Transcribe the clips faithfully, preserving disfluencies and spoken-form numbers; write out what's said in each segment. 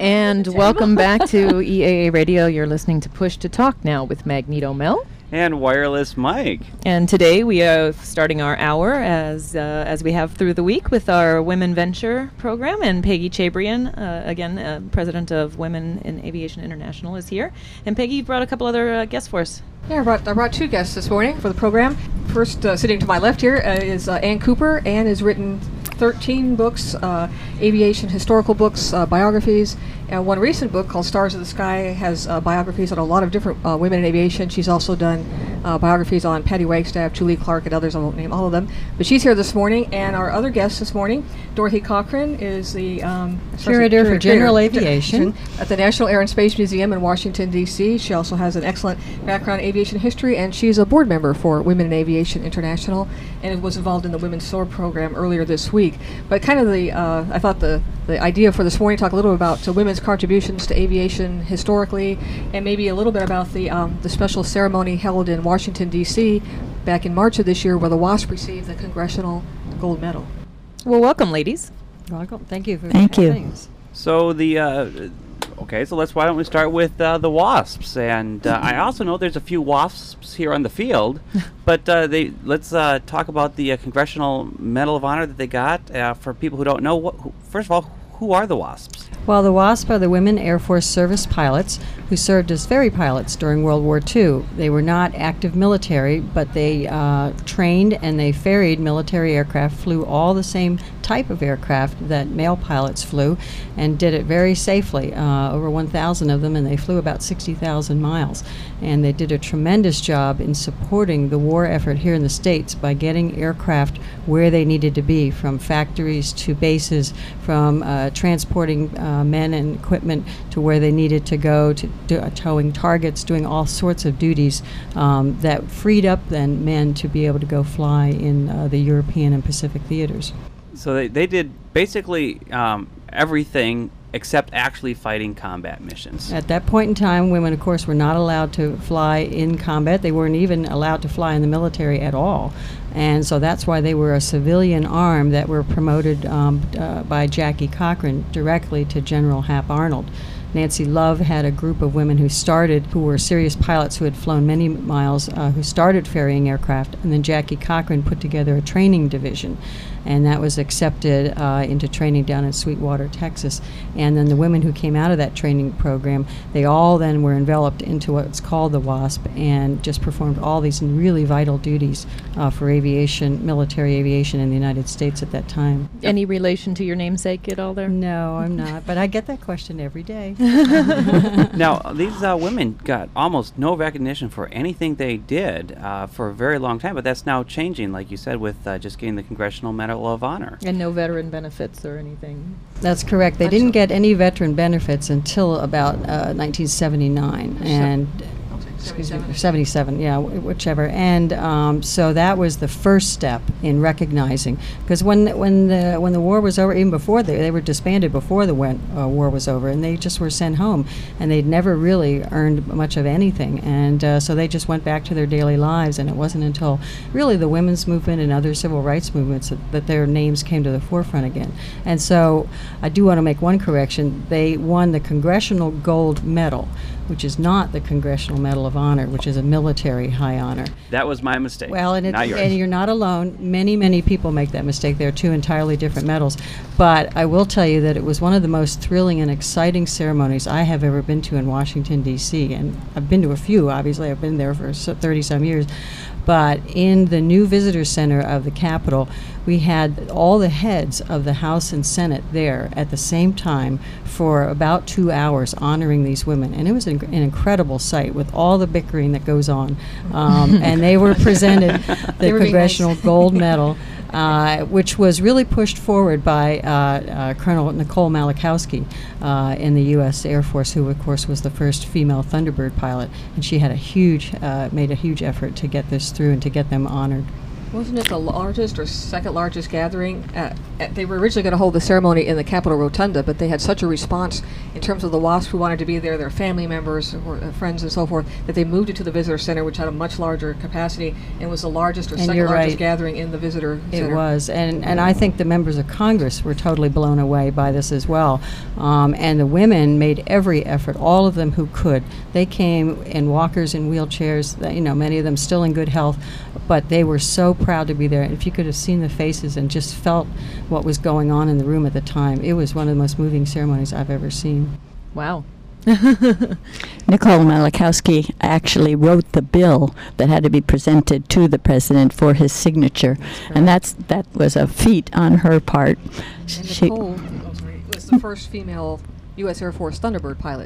And welcome back to E A A Radio. You're listening to Push to Talk now with Magneto Mel. And Wireless Mike. And today we are starting our hour as uh, as we have through the week with our Women Venture program. And Peggy Chabrian, uh, again, uh, president of Women in Aviation International, is here. And Peggy, you brought a couple other uh, guests for us. Yeah, I brought, I brought two guests this morning for the program. First, uh, sitting to my left here uh, is uh, Ann Cooper. Ann has written thirteen books, uh, aviation historical books, uh, biographies, and one recent book called Stars of the Sky has uh, biographies on a lot of different uh, women in aviation. She's also done uh, biographies on Patty Wagstaff, Julie Clark, and others. I won't name all of them. But she's here this morning, and our other guest this morning, Dorothy Cochran, is the um, Curator for General Aviation at the National Air and Space Museum in Washington, D C She also has an excellent background in aviation history, and she's a board member for Women in Aviation International, and was involved in the Women's Soar program earlier this week. But kind of the, uh, I thought the, the idea for this morning, talk a little about uh, women's contributions to aviation historically, and maybe a little bit about the um, the special ceremony held in Washington, D C back in March of this year, where the WASP received the Congressional Gold Medal. Well, welcome, ladies. Welcome. Thank you for Thank you. having us. So the, uh, okay, so let's, why don't we start with uh, the WASPs? And uh, I also know there's a few WASPs here on the field, but uh, they let's uh, talk about the uh, Congressional Medal of Honor that they got. Uh, for people who don't know, what, who, first of all, who are the WASPs? Well, the WASP are the Women Air Force Service pilots who served as ferry pilots during World War Two. They were not active military, but they uh, trained and they ferried military aircraft, flew all the same type of aircraft that male pilots flew, and did it very safely, uh, over one thousand of them, and they flew about sixty thousand miles. And they did a tremendous job in supporting the war effort here in the States by getting aircraft where they needed to be, from factories to bases, from uh, transporting uh, men and equipment to where they needed to go, to do, uh, towing targets, doing all sorts of duties um, that freed up then men to be able to go fly in uh, the European and Pacific theaters. So they, they did basically um, everything except actually fighting combat missions. At that point in time, women, of course, were not allowed to fly in combat. They weren't even allowed to fly in the military at all. And so that's why they were a civilian arm that were promoted um, uh, by Jackie Cochran directly to General Hap Arnold. Nancy Love had a group of women who started, who were serious pilots who had flown many miles, uh, who started ferrying aircraft, and then Jackie Cochran put together a training division, and that was accepted uh, into training down in Sweetwater, Texas. And then the women who came out of that training program, they all then were enveloped into what's called the WASP, and just performed all these really vital duties uh, for aviation, military aviation in the United States at that time. Any relation to your namesake at all there? No, I'm not, but I get that question every day. Now, these uh, women got almost no recognition for anything they did uh, for a very long time, but that's now changing, like you said, with uh, just getting the Congressional Medal of Honor. And no veteran benefits or anything? That's correct. They didn't get any veteran benefits until about uh, nineteen seventy-nine. And excuse me, seventy-seven, yeah, w- whichever. And um, so that was the first step in recognizing, because when when the when the war was over, even before they, they were disbanded before the when, uh, war was over, and they just were sent home, and they'd never really earned much of anything, and uh, so they just went back to their daily lives. And it wasn't until really the women's movement and other civil rights movements that, that their names came to the forefront again. And so I do want to make one correction. They won the Congressional Gold Medal, which is not the Congressional Medal of Honor, which is a military high honor. That was my mistake. Well, and, it, not yours. and you're not alone. Many, many people make that mistake. They're two entirely different medals. But I will tell you that it was one of the most thrilling and exciting ceremonies I have ever been to in Washington, D C And I've been to a few, obviously. I've been there for thirty-some years. But in the new visitor center of the Capitol, we had all the heads of the House and Senate there at the same time for about two hours honoring these women. And it was an, an incredible sight with all the bickering that goes on. Um, and they were presented the Congressional nice. Gold Medal, uh, which was really pushed forward by uh, uh, Colonel Nicole Malachowski uh, in the U S Air Force, who, of course, was the first female Thunderbird pilot. And she had a huge, uh, made a huge effort to get this through and to get them honored. Wasn't it the largest or second largest gathering? At, at, they were originally going to hold the ceremony in the Capitol Rotunda, but they had such a response in terms of the WASP who wanted to be there, their family members, or, uh, friends, and so forth, that they moved it to the Visitor Center, which had a much larger capacity and was the largest or And second you're largest right. gathering in the Visitor It Center. was, and and I think the members of Congress were totally blown away by this as well. Um, and the women made every effort, all of them who could. They came in walkers and wheelchairs. th- You know, many of them still in good health, but they were so proud to be there. And if you could have seen the faces and just felt what was going on in the room at the time, it was one of the most moving ceremonies I've ever seen. Wow. Nicole Malachowski actually wrote the bill that had to be presented to the president for his signature, and that's that was a feat on her part. And She- Nicole oh, sorry, was the first female U S Air Force Thunderbird pilot.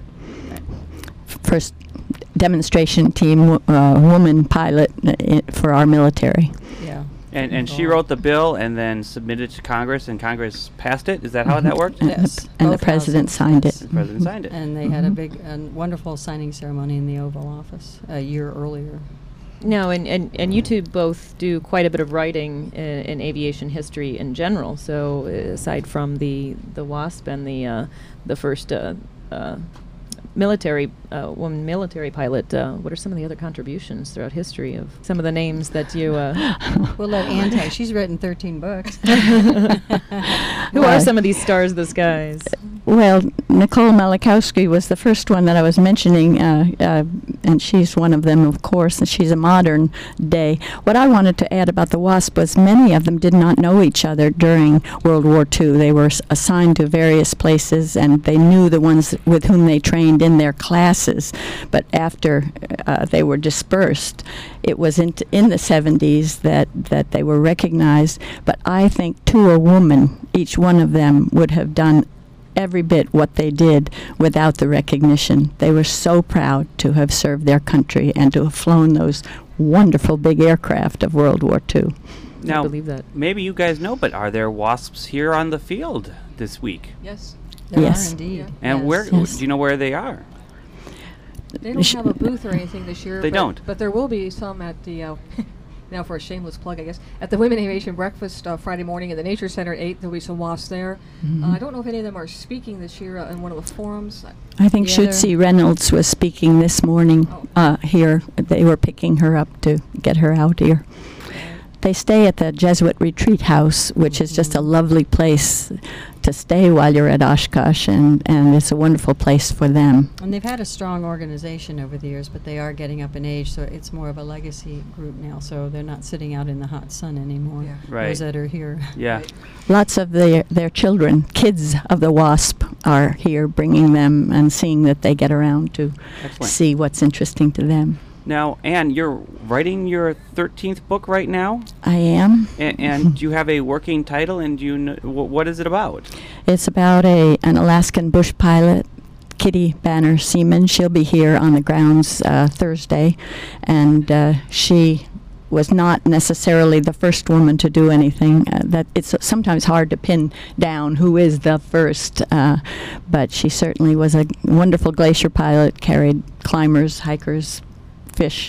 first demonstration team uh, woman pilot uh, i- for our military. Yeah. And and she Oh. wrote the bill and then submitted to Congress, and Congress passed it. Is that how that worked? And, Yes, the, and the both president houses, signed yes. it. The president signed it. And they had a Mhm. big and wonderful signing ceremony in the Oval Office a year earlier. No, and, and, and you two both do quite a bit of writing in, in aviation history in general. So uh, aside from the, the WASP and the uh, the first uh, uh, military uh, woman military pilot, uh, what are some of the other contributions throughout history of some of the names that you? Uh, We'll let Ann tell. She's written thirteen books. who are Well, some of these stars of the skies? Well, Nicole Malachowski was the first one that I was mentioning, uh, uh, and she's one of them, of course, and she's a modern day. What I wanted to add about the WASP was many of them did not know each other during World War Two. They were s- assigned to various places, and they knew the ones with whom they trained in their classes. But after uh, they were dispersed, it was in, in the seventies that, that they were recognized. But I think to a woman, each one of them would have done every bit what they did without the recognition. They were so proud to have served their country and to have flown those wonderful big aircraft of World War Two. I Now, believe that. maybe you guys know, but are there WASPs here on the field this week? Yes. There Yes. are indeed. Yeah. And Yes. where Yes. do you know where they are? They don't Sh- have a booth or anything this year. They but, don't. But there will be some at the, uh, now for a shameless plug, I guess, at the Women Aviation Breakfast uh, Friday morning at the Nature Center at eight. There'll be some WASPs there. Uh, I don't know if any of them are speaking this year uh, in one of the forums. I think The other- Shutzi Reynolds was speaking this morning Oh. uh, here. They were picking her up to get her out here. They stay at the Jesuit Retreat House, which is just a lovely place to stay while you're at Oshkosh, and, and it's a wonderful place for them. And they've had a strong organization over the years, but they are getting up in age, so it's more of a legacy group now. So they're not sitting out in the hot sun anymore. Yeah. Right. Those that are here. Yeah. Right. Lots of their, their children, kids of the WASP, are here bringing them and seeing that they get around to Excellent. see what's interesting to them. Now, Anne, you're writing your thirteenth book right now, I am. and, and do you have a working title, and do you kn- wh- what is it about? It's about a an Alaskan bush pilot, Kitty Banner Seaman. She'll be here on the grounds uh, Thursday, and uh, she was not necessarily the first woman to do anything. Uh, that it's sometimes hard to pin down who is the first, uh, but she certainly was a wonderful glacier pilot. Carried climbers, hikers, fish.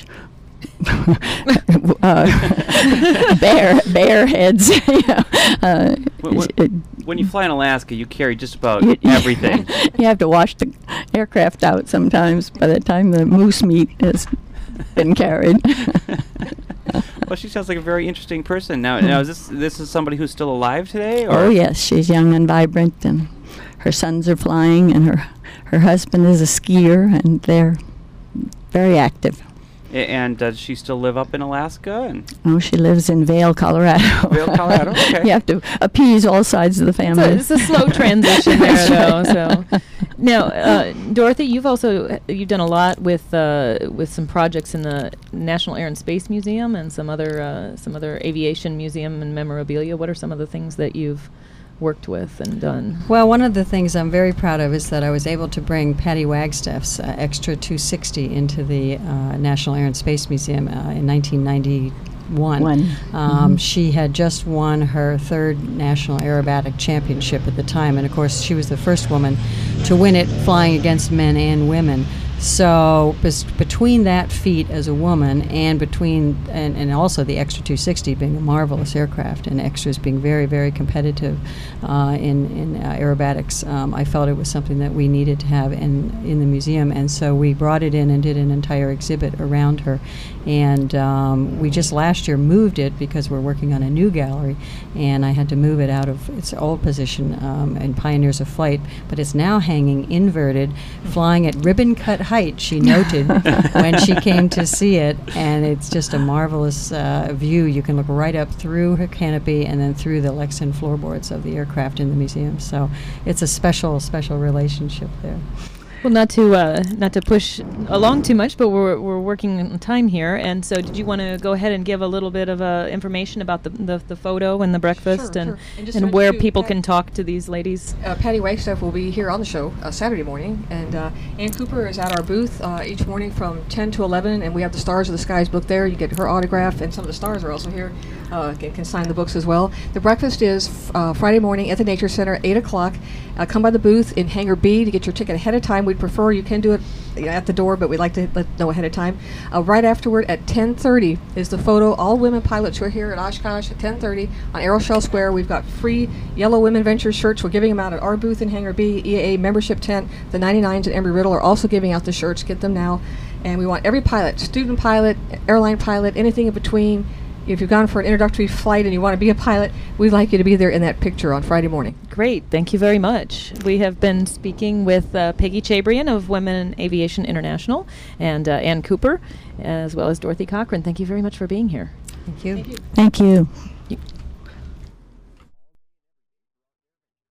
uh, bear bear heads. yeah. uh, Wh- wh- it- When you fly in Alaska, you carry just about you- everything. you have to wash the aircraft out sometimes by the time the moose meat has been carried. Well, she sounds like a very interesting person. Now, now is this this is somebody who's still alive today? Or? Oh yes, she's young and vibrant, and her sons are flying, and her her husband is a skier, and they're very active. A- and does she still live up in Alaska? And Oh, she lives in Vail, Colorado. Vail, Colorado, okay. You have to appease all sides of the It's family. a, it's a slow transition there, though. So, now, uh, Dorothy, you've also you've done a lot with uh, with some projects in the National Air and Space Museum and some other uh, some other aviation museum and memorabilia. What are some of the things that you've worked with and done? Well, one of the things I'm very proud of is that I was able to bring Patty Wagstaff's uh, Extra two sixty into the uh, National Air and Space Museum uh, in nineteen ninety-one. One. Um, Mhm. She had just won her third National Aerobatic Championship at the time, and of course she was the first woman to win it flying against men and women. So bes- between that feat as a woman and between and, and also the Extra two sixty being a marvelous aircraft and extras being very, very competitive uh, in, in uh, aerobatics, um, I felt it was something that we needed to have in, in the museum. And so we brought it in and did an entire exhibit around her. And um, we just last year moved it because we're working on a new gallery, and I had to move it out of its old position um, in Pioneers of Flight. But it's now hanging inverted, flying at ribbon-cut height, she noted when she came to see it, and it's just a marvelous uh, view. You can look right up through her canopy and then through the Lexan floorboards of the aircraft in the museum. So it's a special, special relationship there. Well, not to uh, not to push along too much, but we're we're working on time here, and so did you want to go ahead and give a little bit of uh, information about the, the the photo and the breakfast Sure, and sure. And just and so where you- people Pat- can talk to these ladies? Uh, Patty Wagstaff will be here on the show uh, Saturday morning, and uh, Ann Cooper is at our booth uh, each morning from ten to eleven, and we have the Stars of the Skies book there. You get her autograph, and some of the stars are also here, uh, can, can sign the books as well. The breakfast is f- uh, Friday morning at the Nature Center, eight o'clock. Uh, come by the booth in Hangar B to get your ticket ahead of time. We'd prefer you can do it you know, at the door, but we'd like to let know ahead of time. Uh, right afterward at ten thirty is the photo. All women pilots who are here at Oshkosh at ten thirty on Aeroshell Square. We've got free yellow Women Ventures shirts. We're giving them out at our booth in Hangar B. E A A membership tent. The ninety-nines and Embry-Riddle are also giving out the shirts. Get them now. And we want every pilot, student pilot, airline pilot, anything in between. If you've gone for an introductory flight and you want to be a pilot, we'd like you to be there in that picture on Friday morning. Great, thank you very much. We have been speaking with uh, Peggy Chabrian of Women in Aviation International and uh, Ann Cooper, as well as Dorothy Cochran. Thank you very much for being here. Thank you. Thank you. Thank you. You-